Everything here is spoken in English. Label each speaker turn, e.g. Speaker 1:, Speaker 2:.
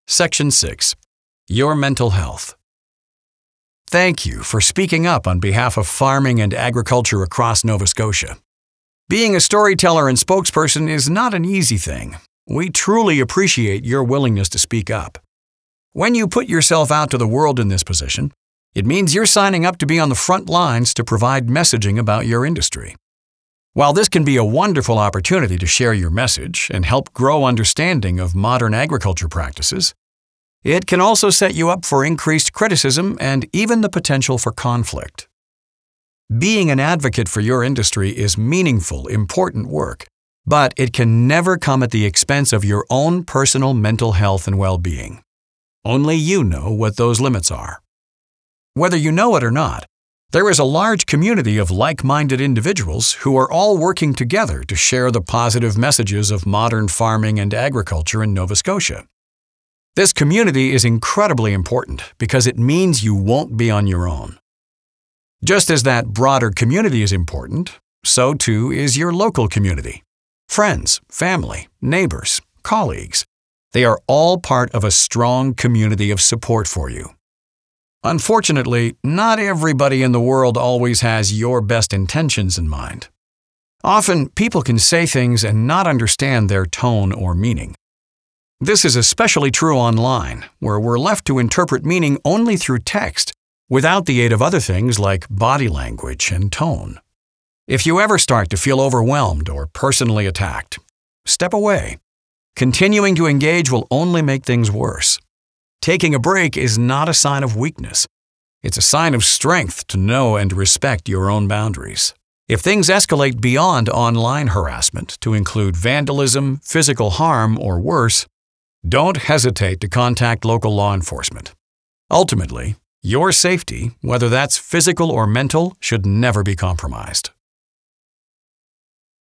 Speaker 1: Section 6. Your mental health. Thank you for speaking up on behalf of farming and agriculture across Nova Scotia. Being a storyteller and spokesperson is not an easy thing. We truly appreciate your willingness to speak up. When you put yourself out to the world in this position, it means you're signing up to be on the front lines to provide messaging about your industry. While this can be a wonderful opportunity to share your message and help grow understanding of modern agriculture practices, it can also set you up for increased criticism and even the potential for conflict. Being an advocate for your industry is meaningful, important work, but it can never come at the expense of your own personal mental health and well-being. Only you know what those limits are. Whether you know it or not, there is a large community of like-minded individuals who are all working together to share the positive messages of modern farming and agriculture in Nova Scotia. This community is incredibly important because it means you won't be on your own. Just as that broader community is important, so too is your local community. Friends, family, neighbors, colleagues, they are all part of a strong community of support for you. Unfortunately, not everybody in the world always has your best intentions in mind. Often, people can say things and not understand their tone or meaning. This is especially true online, where we're left to interpret meaning only through text, without the aid of other things like body language and tone. If you ever start to feel overwhelmed or personally attacked, step away. Continuing to engage will only make things worse. Taking a break is not a sign of weakness. It's a sign of strength to know and respect your own boundaries. If things escalate beyond online harassment to include vandalism, physical harm, or worse, don't hesitate to contact local law enforcement. Ultimately, your safety, whether that's physical or mental, should never be compromised.